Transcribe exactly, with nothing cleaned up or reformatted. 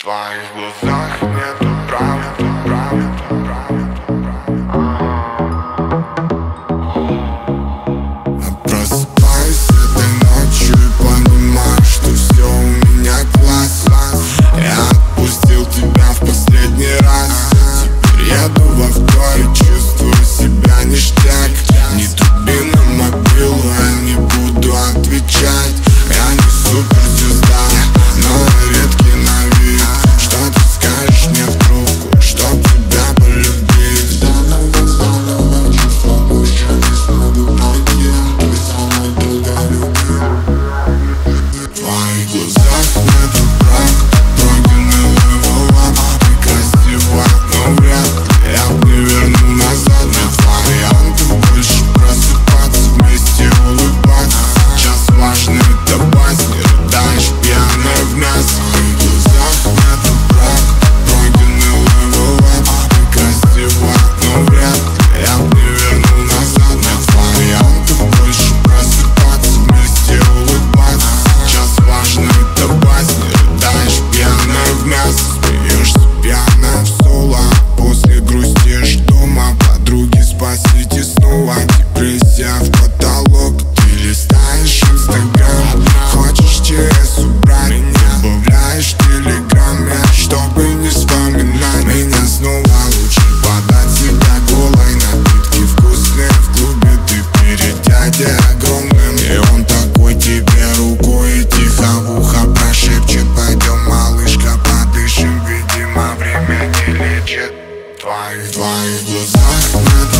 твоих глазах нету правды, правды, правды. Просыпаюсь этой ночью и понимаю, что все у меня класс. Я отпустил тебя в последний раз. Теперь еду в авто и чувствую себя ништяк. Не труби на мобилу, я не буду отвечать. Я не суперзвезда, но редкий на вид. Что ты скажешь мне в трубку, чтоб тебя полюбить? В твоих глазах нету правды, пройденный левел up. Ты красива, но вряд ли я бы не верну назад. Нет вариантов больше просыпаться, вместе улыбаться. Сейчас важно это басни, рыдаешь пьяная в мясо. В твоих глазах нету правды, пройденный левел up. Ты красива, но вряд ли я бы не верну назад. Нет вариантов больше просыпаться, вместе улыбаться. Сейчас важно это басни, рыдаешь пьяная в мясо. Смеешься пьяная в соло, после грустишь дома. Подруги, спасите снова, депрессия в потолок. Ты листаешь инстаграм, хочешь ЧС убрать, добавляешь телеграм, чтобы не вспоминать меня снова. Лучше подать себя голой, напитки вкусные в клубе. Ты перед дядей огромным, и он такой тебе рукой и тихо в ухо прошепчет: пойдем, малышка, подышим. Видимо, время не лечит. В твоих, в твоих глазах нет